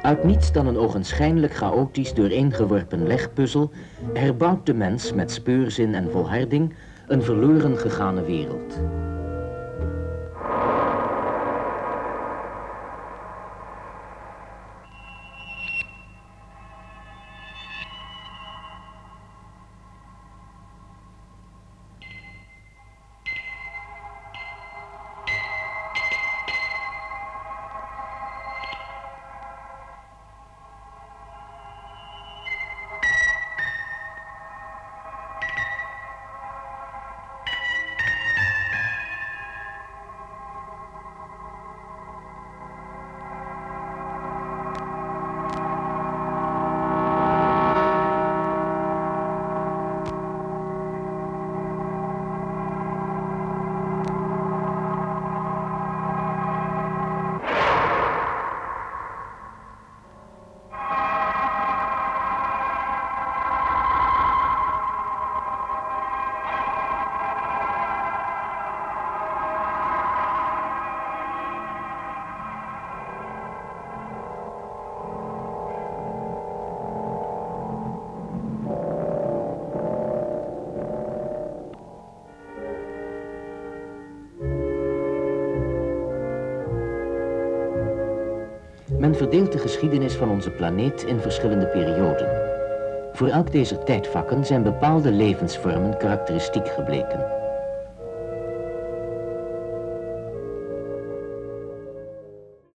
Uit niets dan een ogenschijnlijk chaotisch dooreengeworpen legpuzzel herbouwt de mens met speurzin en volharding een verloren gegane wereld. Men verdeelt de geschiedenis van onze planeet in verschillende perioden. Voor elk deze tijdvakken zijn bepaalde levensvormen karakteristiek gebleken.